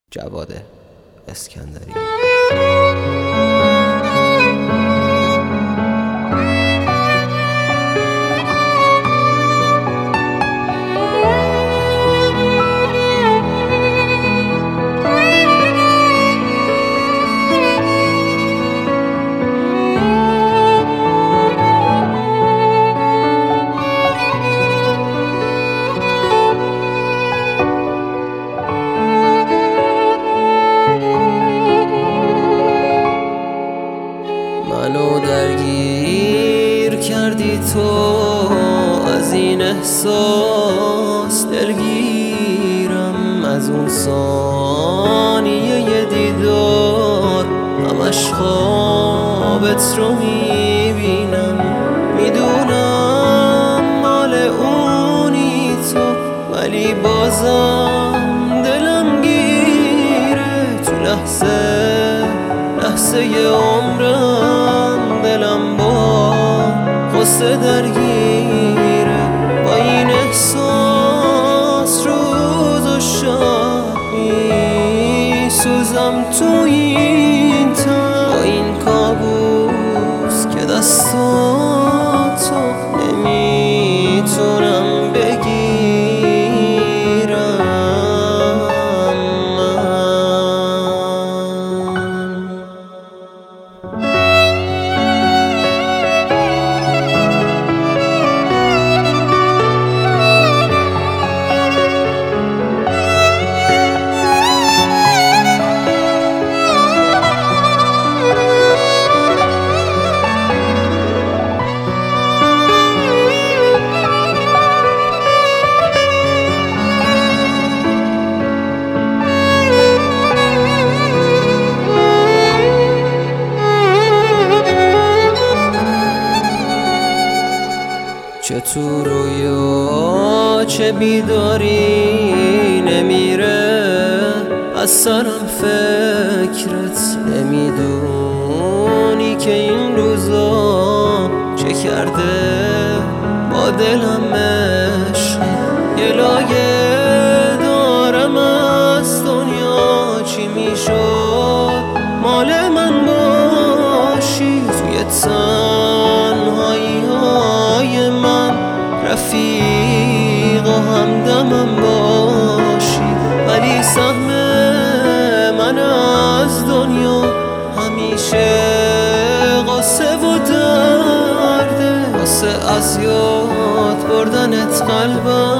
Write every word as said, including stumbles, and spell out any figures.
جواد اسکندری. منو درگیر کردی تو، از این احساس دلگیرم، از اون ثانیه دیدار همش خوابت رو میبینم. میدونم مال اونی تو، ولی بازم دلم گیره. تو لحظه لحظه عمرم دلم با غصه درگیره. با این احساس روز و شب میسوزم تو این تن، با این کابوس که دستاتو نمیتونم بگیرم. چه تو رویا چه بیداری نمیره از سرم فکرت. نمیدونی که این روزا چه کرده با دلم عشق. یه لایه دارم از دنیا، چی میشد مال من باشی توی تنهایی های من، رفیق و همدمم باشی. ولی سهم من از دنیا همیشه قصه و درده، واسه از یاد بردنت قلبم